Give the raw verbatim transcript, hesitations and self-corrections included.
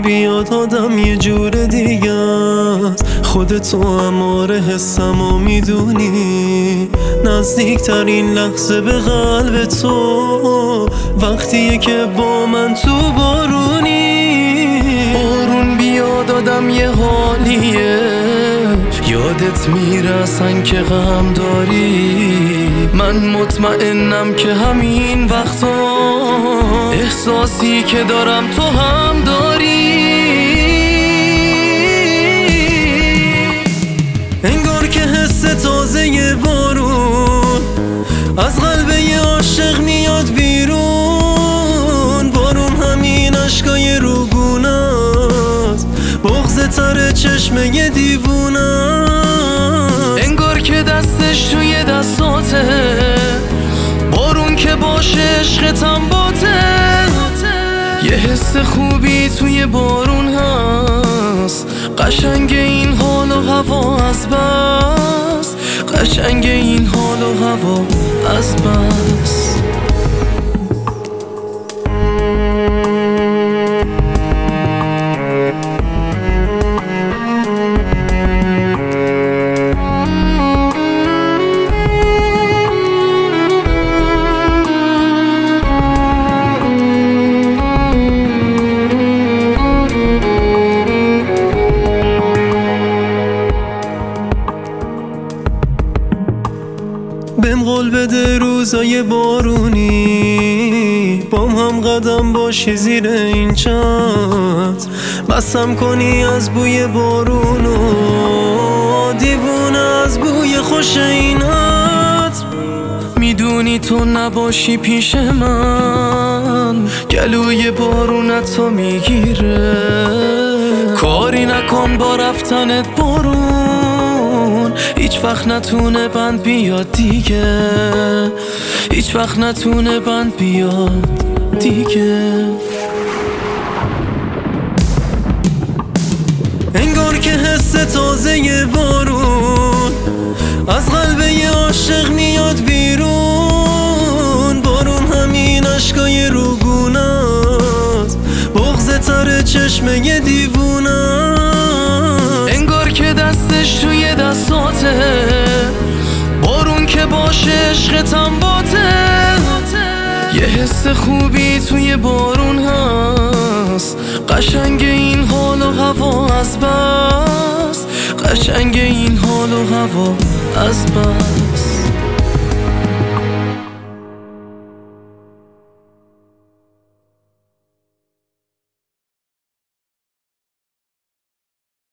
بیاد آدم یه جور دیگه است. خودتو اماره حسمو میدونی، نزدیکترین لحظه به قلب تو وقتیه که با من تو بارونی. بارون بیاد آدم یه حالیه، یادت میرسن که غم داری. من مطمئنم که همین وقتا احساسی که دارم تو هم داری. انگار که حس تازه بارون از قلب یه عاشق میاد بیرون. بارون همین عشقای روگونه است، بغض تر چشم یه دیوونه. انگار که دستش توی دستاته، بارون که باشه عشقتم باته. یه حس خوبی توی بارون هست، قشنگ این حال و هوا از بس، قشنگ این حال و هوا از بس. بهم قول بده روزای بارونی بام هم قدم باشی زیر این چتر، بسم کنی از بوی بارونو، دیوونه از بوی خوش این عطر. میدونی تو نباشی پیش من گلوی بارونتو میگیره. کاری نکن با رفتنت بارون، هیچ وقت نتونه بند بیاد دیگه، هیچ وقت نتونه بند بیاد دیگه. انگار که حس تازه بارون از قلب یه عاشق میاد بیرون. بارون همین عشقای روگونه است، بغض تر چشم یه دیوونه. انگار که دستش توی دستاته، بارون که باشه عشقتم باته. یه حس خوبی توی بارون هست، قشنگ این حال و هوا از بس، قشنگ این حال و هوا از بس.